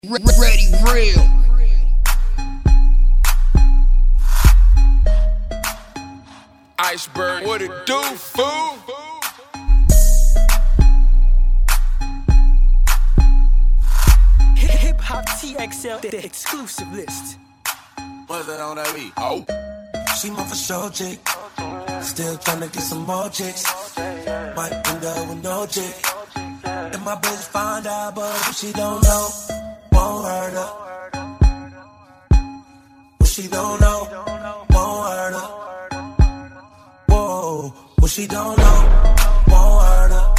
Ready real. Iceberg, what it do, fool? Hip Hop TXL, the exclusive list. What's that on that beat? Oh, She my for sure chick. Still tryna get some more chicks. Might end up with no chick. And my bitch find out, but if she don't know, won't hurt her. What she don't know, won't hurt her. Whoa, what she don't know, won't hurt her.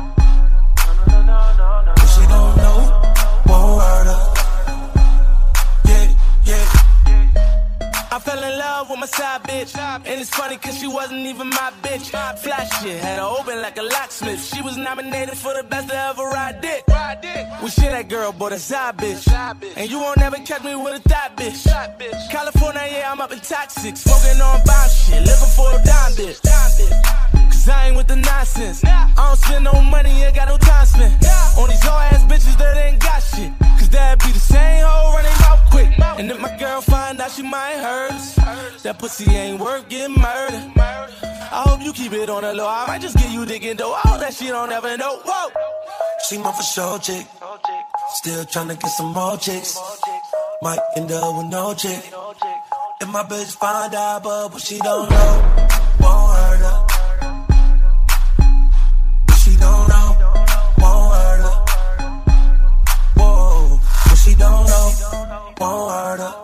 What she don't know, won't hurt her. Yeah, yeah. I fell in love with my side bitch, and it's funny cause she wasn't even my bitch. Fly shit, had her open like a locksmith. She was nominated for the best to ever ride dick. We shit that girl, boy, the side bitch. And you won't ever catch me with a thot bitch. California, yeah, I'm up in toxic, smoking on bomb shit, living for a dime bitch. Cause I ain't with the nonsense. I don't spend no money, ain't got no time spent on these whole ass bitches that ain't got shit. Cause that'd be the same hoe running mouth quick. And if my girl find out, she might hurt us. That pussy ain't worth getting murdered. I hope you keep it on the low. I might just get you digging though. All that shit don't ever know. Whoa. She my for sure chick. Still tryna get some more chicks. Might end up with no chick. If my bitch find out, but what she don't know, won't hurt her. What she don't know, won't hurt her. Whoa, what she don't know, won't hurt her.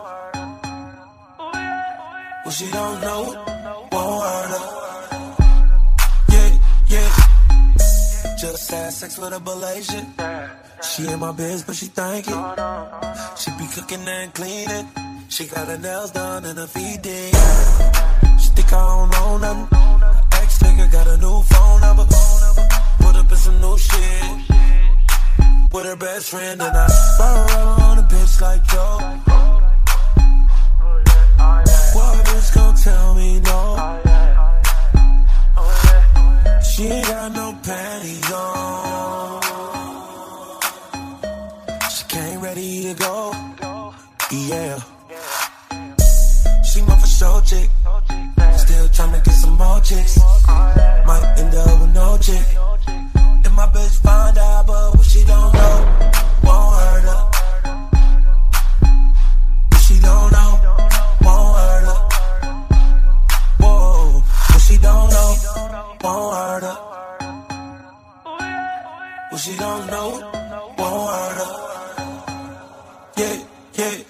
What she don't know, won't hurt her. Yeah, yeah. Just had sex with a Malaysian. She in my biz, but she thank it. She be cooking and cleaning. She got her nails done and her feet did. She think I don't know nothing. Her ex-nigga got a new phone number. Put up in some new shit with her best friend, and I run around on a bitch like Joe. What bitch gon' tell me no? She ain't got no panties on. She came ready to go. Yeah. She my for sure chick. Still tryna get some more chicks. Might end up with no chick. If my bitch find out, but what she don't know, won't hurt her. What she don't know, won't hurt her. Whoa, what she don't know, won't hurt her. What she don't know, won't hurt her. Yeah, yeah.